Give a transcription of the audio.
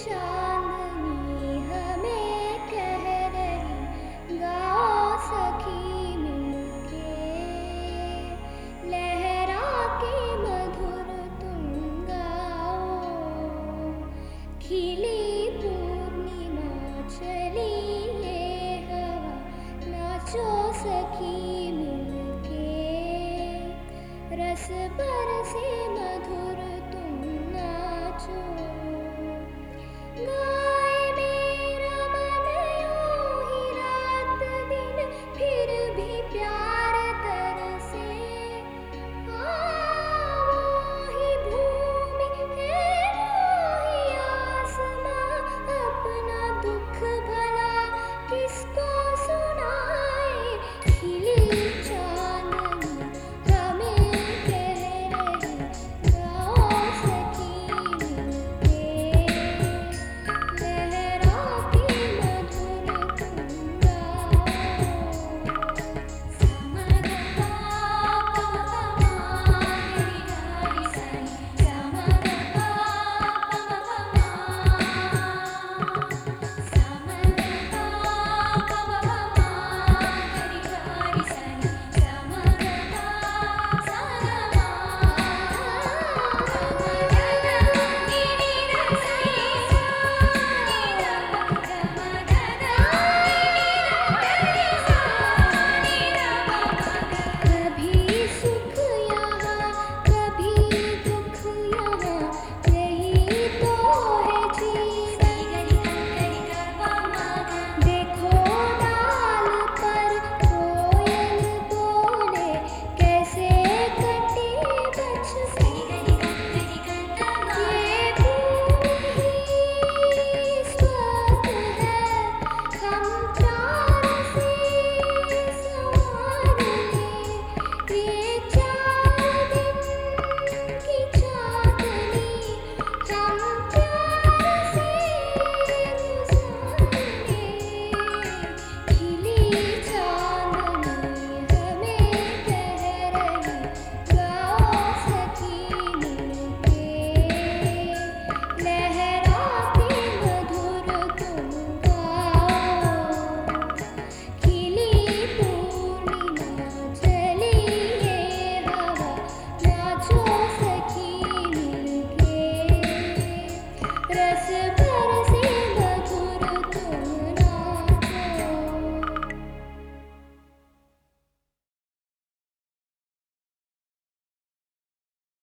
चांदनी हमें कह रही, गाओ सखी मिलके, लहरा के मधुर तुम गाओ। खिली पूर्णिमा चली ये हवा, नाचो सखी मिलके, रस बरसे मधुर तुम नाचो। गाए मेरा मन यूं ही रात दिन, फिर भी प्यार तरसे। वो ही भूमि है वो ही आसमां, अपना दुख भला किसको सुनाए। खिली चांदनी हमें कह रही, गाओ सखी मिलके, लहरा के मधुर तुम कभी सुख यहाँ कभी दुख यहाँ, यही तो है जीवन। देखो डाल पर कोयल बोले, कैसे कटे बचपन। ये भूमि स्वर्ग है, हम प्यार से संवार लें। ये 4 दिन की चांदनी, हम प्यार से गुजार लें। खिली चांदनी हमें कह रही, गाओ सखी मिलके, लहरा के मधुर तुम गाओ। खिली पूर्णिमा चली ये हवा, नाचो सखी मिलके, रस